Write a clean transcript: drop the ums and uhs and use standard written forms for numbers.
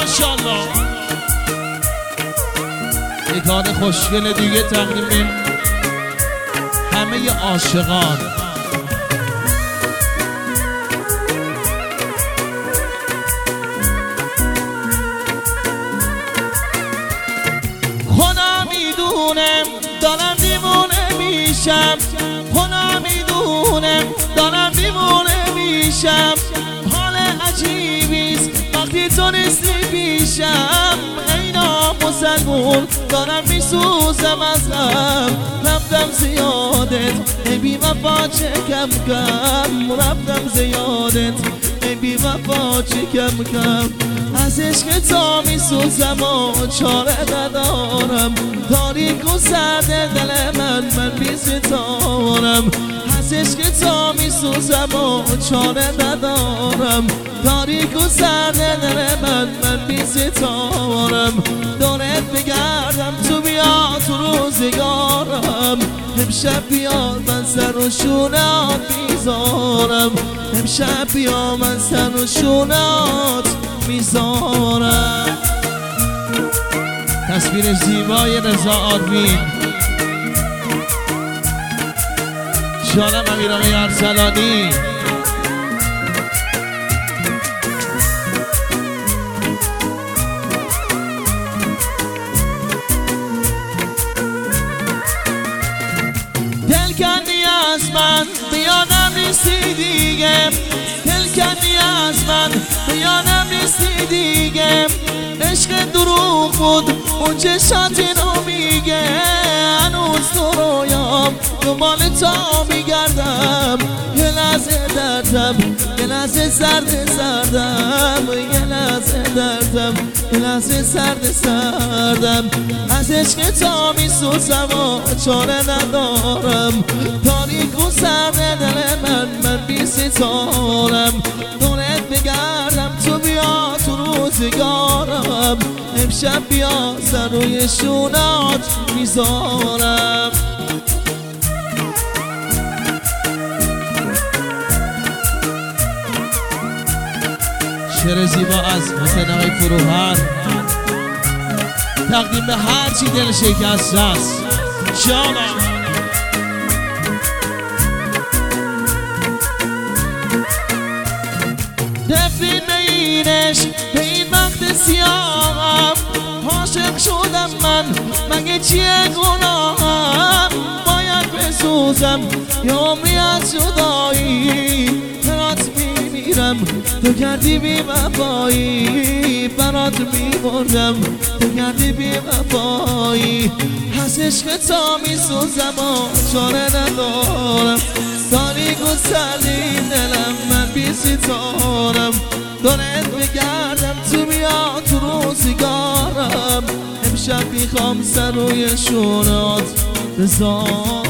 ماشاءالله. یک کار خوشگل دیگه تقدیم همه عاشقان. خدا میدونم دارم دیوونه میشم، خدا میدونم دارم دیوونه میشم. حال عجیبیست وقتی تو نیستی پیشم. ای نامسلمون دارم میسوزم از غم، رفتم زیادت ای بی وفا چه کم کم، رفتم زیادت ای بی وفا چه کم کم. از عشق تا میسوزم و چاره ندارم، تاریک و سرد دل من بی ستارم. از عشق تا میسوزم و چاره ندارم، تاریک و سرد دل من بی ستارم. دورت بگردم تو بیا تو روزگارم، امشب بیا من سر و شونات میذارم، امشب بیا من سر و شونات میذارم. تصویر زیبای رضا آرمین، جانم امیر آقای ارسلانی. دلکندی از من بیانم نیستی دیگه، دلکندی از من بیانم نیستی دیگه. عشق دروغ بود اون چشاتی رو میگه، هنوز تو رویام دنبال تا میگردم. یه لحظه دردم یه لحظه سرد سردم، یه لحظه دردم یه لحظه سرد سردم. از عشق تا میسوزم و چاره ندارم، تاریک و سرد دل من بی ستارم. دورت بگردم تو بیا تو روزگارم، امشب بیا سر روی شونات میذارم. شعر زیبا از حسین آقای فروهر، تقدیم به هر چی دل شکست است. جانم دفین به این عشق به این وقت سیاهم، عاشق شدم من مگه چیه گناهم. باید بسوزم یه عمری از جدایی، برات میمیرم تو کردی بی وفایی، برات میمردم تو کردی بی وفایی. از عشق تا میسوزم و چاره ندارم، تاریک و سردی دلم من بی ستارم. دورت بگردم تو بیا تو روزگارم، امشب میخوام سر روی شونات بذارم.